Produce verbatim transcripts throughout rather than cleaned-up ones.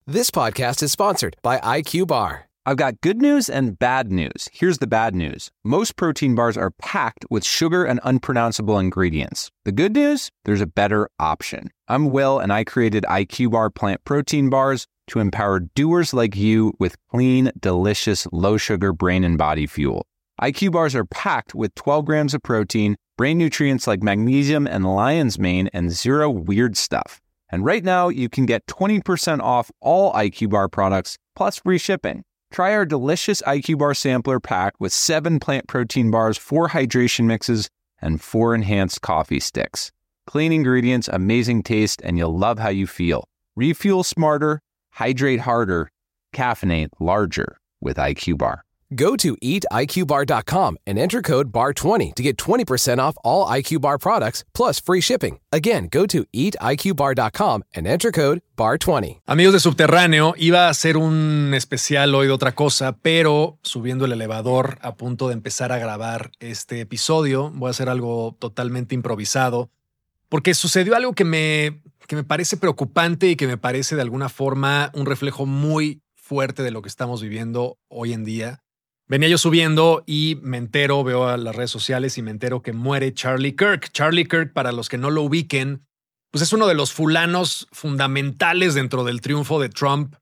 This podcast is sponsored by I Q Bar. I've got good news and bad news. Here's the bad news. Most protein bars are packed with sugar and unpronounceable ingredients. The good news? There's a better option. I'm Will, and I created I Q Bar plant protein bars to empower doers like you with clean, delicious, low-sugar brain and body fuel. I Q Bars are packed with twelve grams of protein, brain nutrients like magnesium and lion's mane, and zero weird stuff. And right now, you can get twenty percent off all I Q Bar products, plus free shipping. Try our delicious I Q Bar sampler pack with seven plant protein bars, four hydration mixes, and four enhanced coffee sticks. Clean ingredients, amazing taste, and you'll love how you feel. Refuel smarter, hydrate harder, caffeinate larger with I Q Bar. Go to eat I Q bar dot com and enter code B A R twenty to get twenty percent off all I Q Bar products plus free shipping. Again, go to eat I Q bar dot com and enter code B A R twenty. Amigos de Subterráneo, iba a hacer un especial hoy de otra cosa, pero subiendo el elevador a punto de empezar a grabar este episodio, voy a hacer algo totalmente improvisado, porque sucedió algo que me, que me parece preocupante y que me parece de alguna forma un reflejo muy fuerte de lo que estamos viviendo hoy en día. Venía yo subiendo y me entero, veo a las redes sociales y me entero que muere Charlie Kirk. Charlie Kirk, para los que no lo ubiquen, pues es uno de los fulanos fundamentales dentro del triunfo de Trump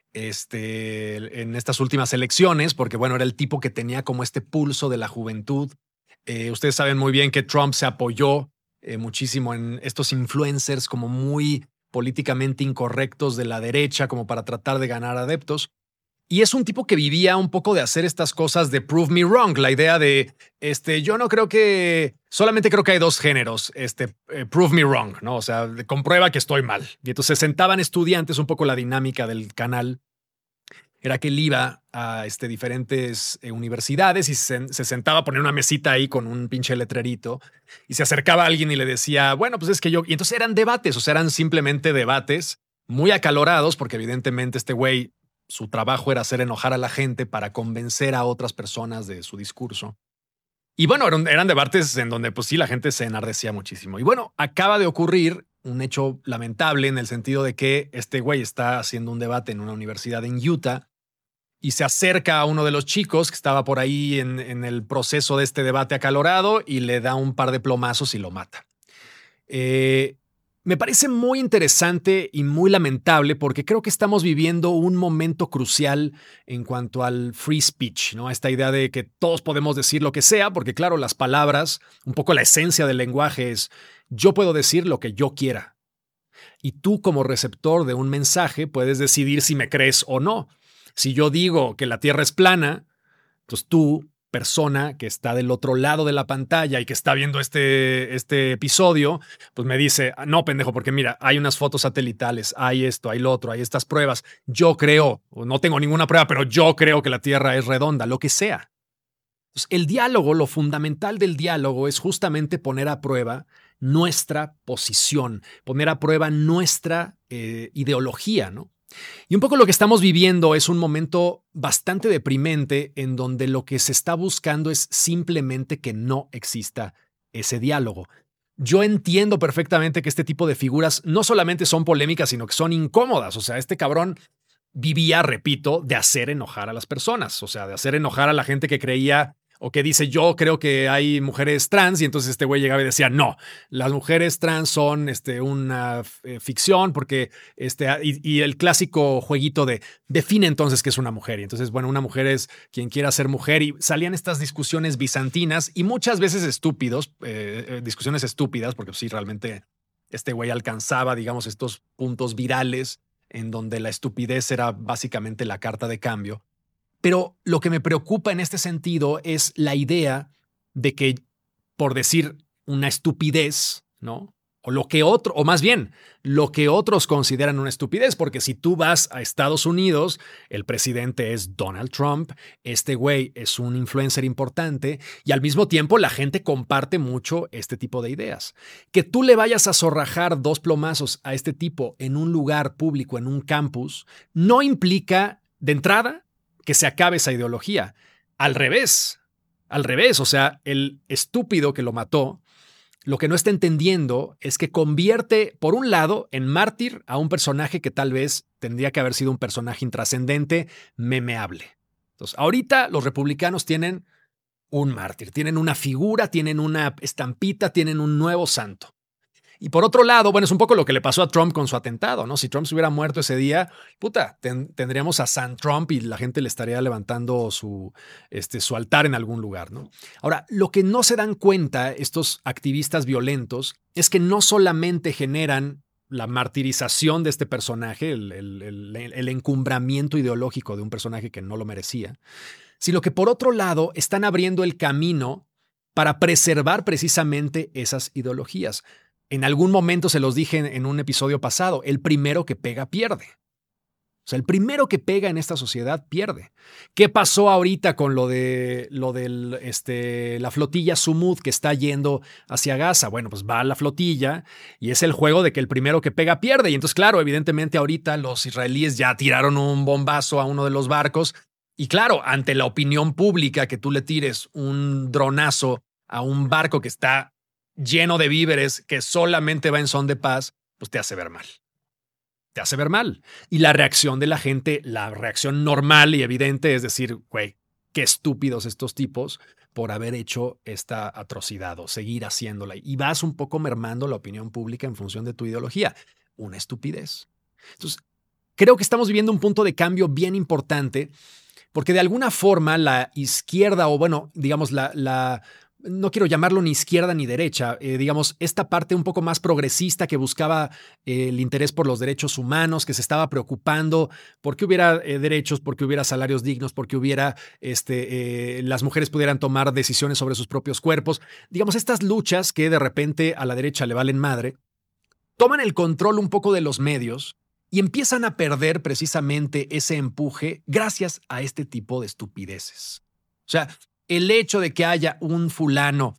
este, en estas últimas elecciones, porque bueno, era el tipo que tenía como este pulso de la juventud. Eh, ustedes saben muy bien que Trump se apoyó eh, muchísimo en estos influencers como muy políticamente incorrectos de la derecha, como para tratar de ganar adeptos. Y es un tipo que vivía un poco de hacer estas cosas de prove me wrong, la idea de, este, yo no creo que, solamente creo que hay dos géneros, este, eh, prove me wrong, ¿no? O sea, de, comprueba que estoy mal. Y entonces sentaban estudiantes, un poco la dinámica del canal era que él iba a este, diferentes eh, universidades y se, se sentaba a poner una mesita ahí con un pinche letrerito y se acercaba a alguien y le decía, bueno, pues es que yo, y entonces eran debates, o sea, eran simplemente debates muy acalorados porque evidentemente este güey, su trabajo era hacer enojar a la gente para convencer a otras personas de su discurso. Y bueno, eran, eran debates en donde pues sí, la gente se enardecía muchísimo. Y bueno, acaba de ocurrir un hecho lamentable en el sentido de que este güey está haciendo un debate en una universidad en Utah y se acerca a uno de los chicos que estaba por ahí en, en el proceso de este debate acalorado y le da un par de plomazos y lo mata. Eh... Me parece muy interesante y muy lamentable porque creo que estamos viviendo un momento crucial en cuanto al free speech, ¿no? Esta idea de que todos podemos decir lo que sea, porque claro, las palabras, un poco la esencia del lenguaje es yo puedo decir lo que yo quiera. Y tú como receptor de un mensaje puedes decidir si me crees o no. Si yo digo que la Tierra es plana, pues tú, persona que está del otro lado de la pantalla y que está viendo este, este episodio, pues me dice, no, pendejo, porque mira, hay unas fotos satelitales, hay esto, hay lo otro, hay estas pruebas. Yo creo, no tengo ninguna prueba, pero yo creo que la Tierra es redonda, lo que sea. Entonces, el diálogo, lo fundamental del diálogo es justamente poner a prueba nuestra posición, poner a prueba nuestra eh, ideología, ¿no? Y un poco lo que estamos viviendo es un momento bastante deprimente en donde lo que se está buscando es simplemente que no exista ese diálogo. Yo entiendo perfectamente que este tipo de figuras no solamente son polémicas, sino que son incómodas. O sea, este cabrón vivía, repito, de hacer enojar a las personas. O sea, de hacer enojar a la gente que creía o que dice yo creo que hay mujeres trans y entonces este güey llegaba y decía no, las mujeres trans son este, una eh, ficción porque este, y, y el clásico jueguito de define entonces qué es una mujer y entonces bueno, una mujer es quien quiera ser mujer y salían estas discusiones bizantinas y muchas veces estúpidos, eh, eh, discusiones estúpidas porque sí, realmente este güey alcanzaba digamos estos puntos virales en donde la estupidez era básicamente la carta de cambio. Pero lo que me preocupa en este sentido es la idea de que, por decir una estupidez, ¿no? O lo que otro, o más bien, lo que otros consideran una estupidez, porque si tú vas a Estados Unidos, el presidente es Donald Trump, este güey es un influencer importante y al mismo tiempo la gente comparte mucho este tipo de ideas. Que tú le vayas a zorrajar dos plomazos a este tipo en un lugar público, en un campus, no implica, de entrada, que se acabe esa ideología. Al revés, al revés, o sea, el estúpido que lo mató lo que no está entendiendo es que convierte, por un lado, en mártir a un personaje que tal vez tendría que haber sido un personaje intrascendente, memeable. Entonces, ahorita los republicanos tienen un mártir, tienen una figura, tienen una estampita, tienen un nuevo santo. Y por otro lado, bueno, es un poco lo que le pasó a Trump con su atentado, ¿no? Si Trump se hubiera muerto ese día, puta, ten, tendríamos a San Trump y la gente le estaría levantando su, este, su altar en algún lugar, ¿no? Ahora, lo que no se dan cuenta estos activistas violentos es que no solamente generan la martirización de este personaje, el, el, el, el encumbramiento ideológico de un personaje que no lo merecía, sino que por otro lado están abriendo el camino para preservar precisamente esas ideologías. En algún momento se los dije en, en un episodio pasado, el primero que pega pierde. O sea, el primero que pega en esta sociedad pierde. ¿Qué pasó ahorita con lo de lo del, este, la flotilla Sumud que está yendo hacia Gaza? Bueno, pues va la flotilla y es el juego de que el primero que pega pierde. Y entonces, claro, evidentemente ahorita los israelíes ya tiraron un bombazo a uno de los barcos. Y claro, ante la opinión pública que tú le tires un dronazo a un barco que está lleno de víveres, que solamente va en son de paz, pues te hace ver mal. Te hace ver mal. Y la reacción de la gente, la reacción normal y evidente es decir, güey, qué estúpidos estos tipos por haber hecho esta atrocidad o seguir haciéndola. Y vas un poco mermando la opinión pública en función de tu ideología. Una estupidez. Entonces, creo que estamos viviendo un punto de cambio bien importante porque de alguna forma la izquierda o bueno, digamos la... la no quiero llamarlo ni izquierda ni derecha, eh, digamos, esta parte un poco más progresista que buscaba eh, el interés por los derechos humanos, que se estaba preocupando porque hubiera eh, derechos, porque hubiera salarios dignos, porque hubiera, este, eh, las mujeres pudieran tomar decisiones sobre sus propios cuerpos. Digamos, estas luchas que de repente a la derecha le valen madre, toman el control un poco de los medios y empiezan a perder precisamente ese empuje gracias a este tipo de estupideces. O sea, el hecho de que haya un fulano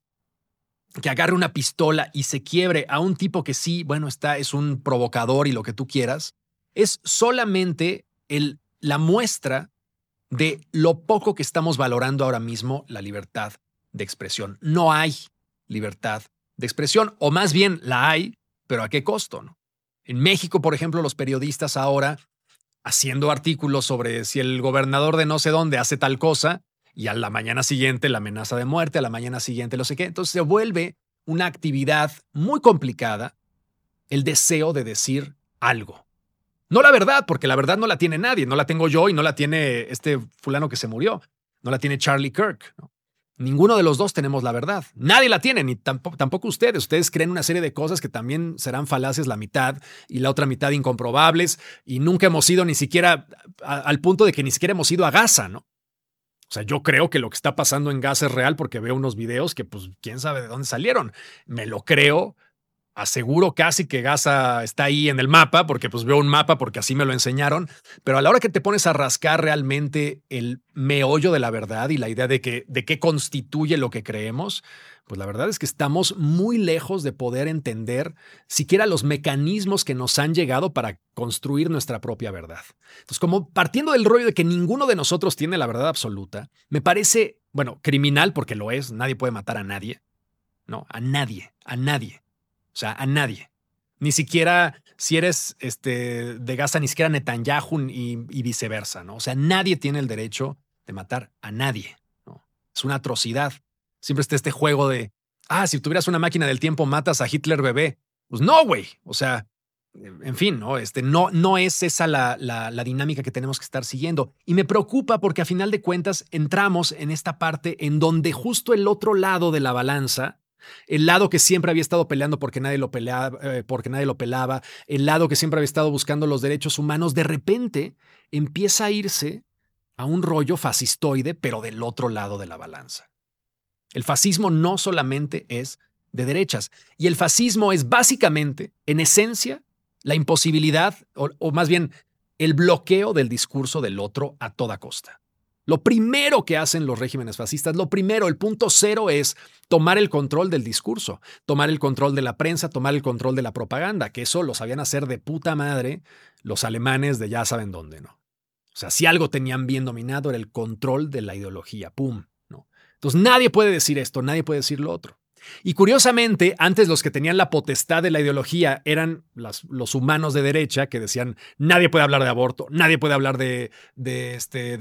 que agarre una pistola y se quiebre a un tipo que sí, bueno, está, es un provocador y lo que tú quieras, es solamente el, la muestra de lo poco que estamos valorando ahora mismo la libertad de expresión. No hay libertad de expresión, o más bien la hay, pero ¿a qué costo, no? En México, por ejemplo, los periodistas ahora haciendo artículos sobre si el gobernador de no sé dónde hace tal cosa, y a la mañana siguiente la amenaza de muerte, a la mañana siguiente no sé qué. Entonces se vuelve una actividad muy complicada el deseo de decir algo. No la verdad, porque la verdad no la tiene nadie. No la tengo yo y no la tiene este fulano que se murió. No la tiene Charlie Kirk, ¿no? Ninguno de los dos tenemos la verdad. Nadie la tiene, ni tampoco, tampoco ustedes. Ustedes creen una serie de cosas que también serán falaces la mitad y la otra mitad incomprobables y nunca hemos ido ni siquiera a, al punto de que ni siquiera hemos ido a Gaza, ¿no? O sea, yo creo que lo que está pasando en Gaza es real porque veo unos videos que, pues, quién sabe de dónde salieron. Me lo creo. Aseguro casi que Gaza está ahí en el mapa porque, pues, veo un mapa porque así me lo enseñaron. Pero a la hora que te pones a rascar realmente el meollo de la verdad y la idea de, que, de qué constituye lo que creemos, pues la verdad es que estamos muy lejos de poder entender siquiera los mecanismos que nos han llegado para construir nuestra propia verdad. Entonces, como partiendo del rollo de que ninguno de nosotros tiene la verdad absoluta, me parece, bueno, criminal porque lo es, nadie puede matar a nadie, no, a nadie, a nadie, o sea, a nadie. Ni siquiera si eres este, de Gaza, ni siquiera Netanyahu y, y viceversa, ¿no? O sea, nadie tiene el derecho de matar a nadie, ¿no? Es una atrocidad. Siempre está este juego de, ah, si tuvieras una máquina del tiempo, matas a Hitler bebé. Pues no, güey. O sea, en fin, ¿no? Este, no, no es esa la, la, la dinámica que tenemos que estar siguiendo. Y me preocupa porque a final de cuentas entramos en esta parte en donde justo el otro lado de la balanza, el lado que siempre había estado peleando porque nadie lo peleaba, eh, porque nadie lo pelaba, el lado que siempre había estado buscando los derechos humanos, de repente empieza a irse a un rollo fascistoide, pero del otro lado de la balanza. El fascismo no solamente es de derechas, y el fascismo es básicamente, en esencia, la imposibilidad, o, o más bien el bloqueo del discurso del otro a toda costa. Lo primero que hacen los regímenes fascistas, lo primero, el punto cero es tomar el control del discurso, tomar el control de la prensa, tomar el control de la propaganda, que eso lo sabían hacer de puta madre los alemanes de ya saben dónde, ¿no? O sea, si algo tenían bien dominado era el control de la ideología, ¡pum! ¿No? Entonces nadie puede decir esto, nadie puede decir lo otro. Y curiosamente, antes los que tenían la potestad de la ideología eran las, los humanos de derecha que decían nadie puede hablar de aborto, nadie puede hablar de, de, este, de,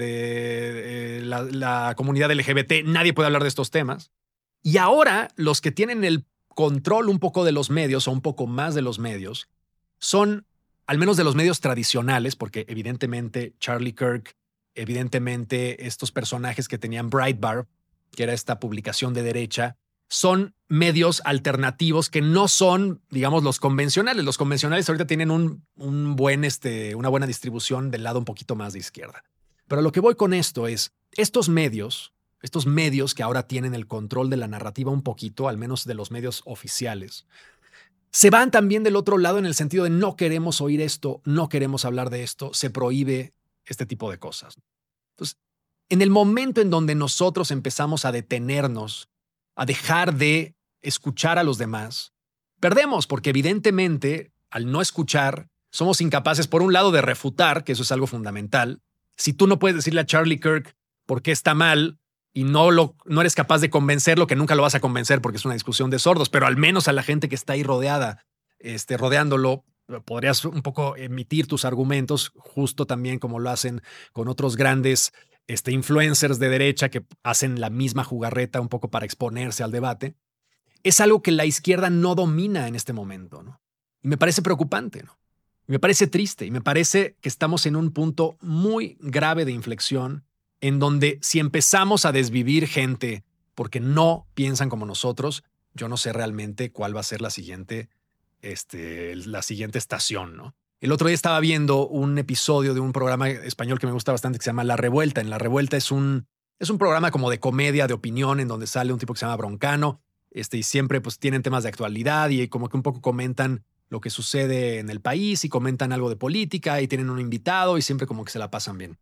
de la, la comunidad L G B T, nadie puede hablar de estos temas. Y ahora los que tienen el control un poco de los medios o un poco más de los medios son, al menos de los medios tradicionales, porque evidentemente Charlie Kirk, evidentemente estos personajes que tenían Breitbart, que era esta publicación de derecha, son medios alternativos que no son, digamos, los convencionales. Los convencionales ahorita tienen un, un buen, este, una buena distribución del lado un poquito más de izquierda. Pero lo que voy con esto es, estos medios, estos medios que ahora tienen el control de la narrativa un poquito, al menos de los medios oficiales, se van también del otro lado en el sentido de no queremos oír esto, no queremos hablar de esto, se prohíbe este tipo de cosas. Entonces, en el momento en donde nosotros empezamos a detenernos, a dejar de escuchar a los demás, perdemos porque evidentemente al no escuchar somos incapaces por un lado de refutar, que eso es algo fundamental. Si tú no puedes decirle a Charlie Kirk por qué está mal y no, lo, no eres capaz de convencerlo, que nunca lo vas a convencer porque es una discusión de sordos, pero al menos a la gente que está ahí rodeada, este, rodeándolo, podrías un poco emitir tus argumentos, justo también como lo hacen con otros grandes Este, influencers de derecha que hacen la misma jugarreta un poco para exponerse al debate, es algo que la izquierda no domina en este momento, ¿no? Y me parece preocupante, ¿no? Y me parece triste y me parece que estamos en un punto muy grave de inflexión en donde si empezamos a desvivir gente porque no piensan como nosotros, yo no sé realmente cuál va a ser la siguiente, este, la siguiente estación, ¿no? El otro día estaba viendo un episodio de un programa español que me gusta bastante que se llama La Revuelta. En La Revuelta es un, es un programa como de comedia, de opinión, en donde sale un tipo que se llama Broncano, este, y siempre pues tienen temas de actualidad y como que un poco comentan lo que sucede en el país y comentan algo de política y tienen un invitado y siempre como que se la pasan bien.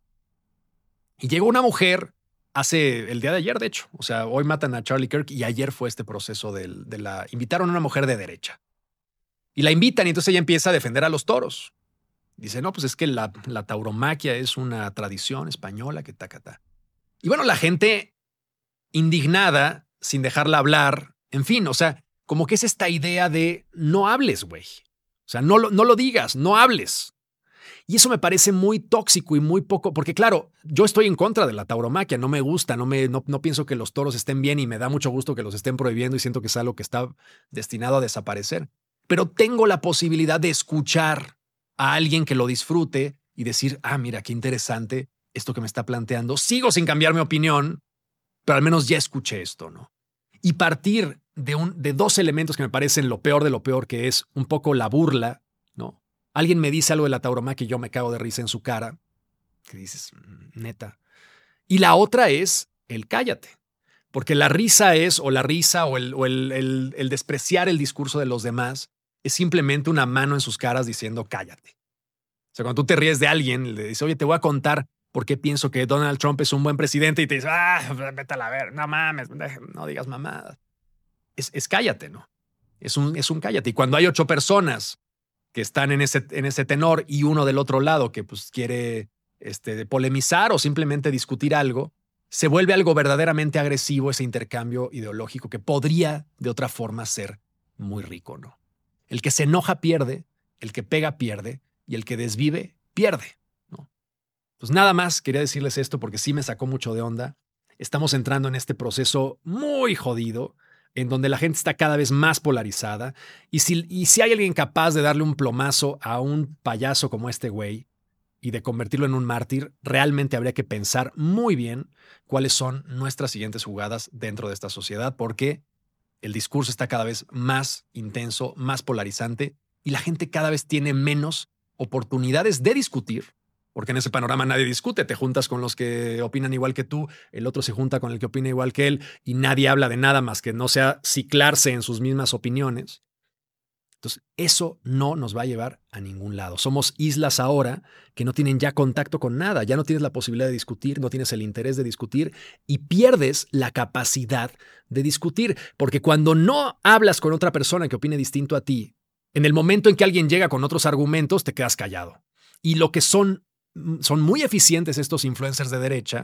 Y llegó una mujer hace el día de ayer, de hecho. O sea, hoy matan a Charlie Kirk y ayer fue este proceso del, de la... Invitaron a una mujer de derecha. Y la invitan y entonces ella empieza a defender a los toros. Dice, no, pues es que la, la tauromaquia es una tradición española que tacata. Y bueno, la gente indignada, sin dejarla hablar, en fin, o sea, como que es esta idea de no hables, güey. O sea, no lo, no lo digas, no hables. Y eso me parece muy tóxico y muy poco, porque claro, yo estoy en contra de la tauromaquia, no me gusta, no, me, no, no pienso que los toros estén bien y me da mucho gusto que los estén prohibiendo y siento que es algo que está destinado a desaparecer. Pero tengo la posibilidad de escuchar a alguien que lo disfrute y decir, ah, mira, qué interesante esto que me está planteando. Sigo sin cambiar mi opinión, pero al menos ya escuché esto, ¿no? Y partir de, un, de dos elementos que me parecen lo peor de lo peor, que es un poco la burla, ¿no? Alguien me dice algo de la tauromaquia y yo me cago de risa en su cara, que dices, neta. Y la otra es el cállate. Porque la risa es, o la risa, o el, o el, el, el despreciar el discurso de los demás, es simplemente una mano en sus caras diciendo cállate. O sea, cuando tú te ríes de alguien, le dices, oye, te voy a contar por qué pienso que Donald Trump es un buen presidente y te dice, ah, vete a la ver, no mames, no digas mamadas. Es, es cállate, ¿no? Es un, es un cállate. Y cuando hay ocho personas que están en ese, en ese tenor y uno del otro lado que pues quiere este, polemizar o simplemente discutir algo, se vuelve algo verdaderamente agresivo ese intercambio ideológico que podría de otra forma ser muy rico, ¿no? El que se enoja pierde, el que pega pierde y el que desvive pierde, ¿no? Pues nada más quería decirles esto porque sí me sacó mucho de onda. Estamos entrando en este proceso muy jodido en donde la gente está cada vez más polarizada y si, y si hay alguien capaz de darle un plomazo a un payaso como este güey y de convertirlo en un mártir, realmente habría que pensar muy bien cuáles son nuestras siguientes jugadas dentro de esta sociedad, porque el discurso está cada vez más intenso, más polarizante, y la gente cada vez tiene menos oportunidades de discutir, porque en ese panorama nadie discute. Te juntas con los que opinan igual que tú, el otro se junta con el que opina igual que él, y nadie habla de nada más que no sea ciclarse en sus mismas opiniones. Entonces, eso no nos va a llevar a ningún lado. Somos islas ahora que no tienen ya contacto con nada. Ya no tienes la posibilidad de discutir, no tienes el interés de discutir y pierdes la capacidad de discutir. Porque cuando no hablas con otra persona que opine distinto a ti, en el momento en que alguien llega con otros argumentos, te quedas callado. Y lo que son, son muy eficientes estos influencers de derecha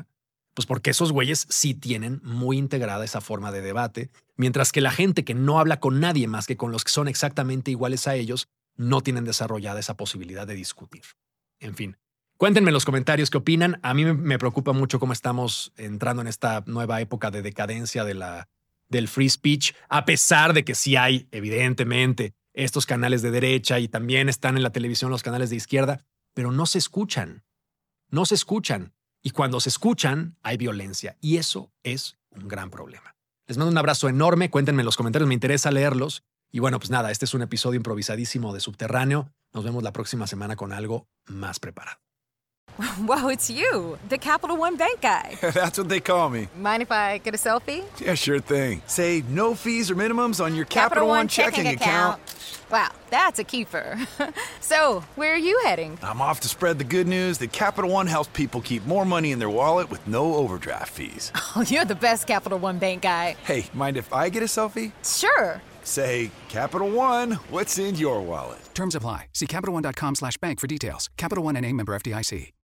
Pues porque esos güeyes sí tienen muy integrada esa forma de debate, mientras que la gente que no habla con nadie más que con los que son exactamente iguales a ellos, no tienen desarrollada esa posibilidad de discutir. En fin, cuéntenme en los comentarios qué opinan. A mí me preocupa mucho cómo estamos entrando en esta nueva época de decadencia de la, del free speech, a pesar de que sí hay, evidentemente, estos canales de derecha y también están en la televisión los canales de izquierda, pero no se escuchan. No se escuchan. Y cuando se escuchan, hay violencia. Y eso es un gran problema. Les mando un abrazo enorme. Cuéntenme en los comentarios. Me interesa leerlos. Y bueno, pues nada, este es un episodio improvisadísimo de Subterráneo. Nos vemos la próxima semana con algo más preparado. Wow, it's you, the Capital One Bank guy. That's what they call me. Mind if I get a selfie? Yeah, sure thing. Say no fees or minimums on your Capital, Capital One checking, checking account. account. Wow, that's a keeper. So, where are you heading? I'm off to spread the good news that Capital One helps people keep more money in their wallet with no overdraft fees. Oh, you're the best Capital One Bank guy. Hey, mind if I get a selfie? Sure. Say, Capital One, what's in your wallet? Terms apply. See CapitalOne.com slash bank for details. Capital One N A, member F D I C.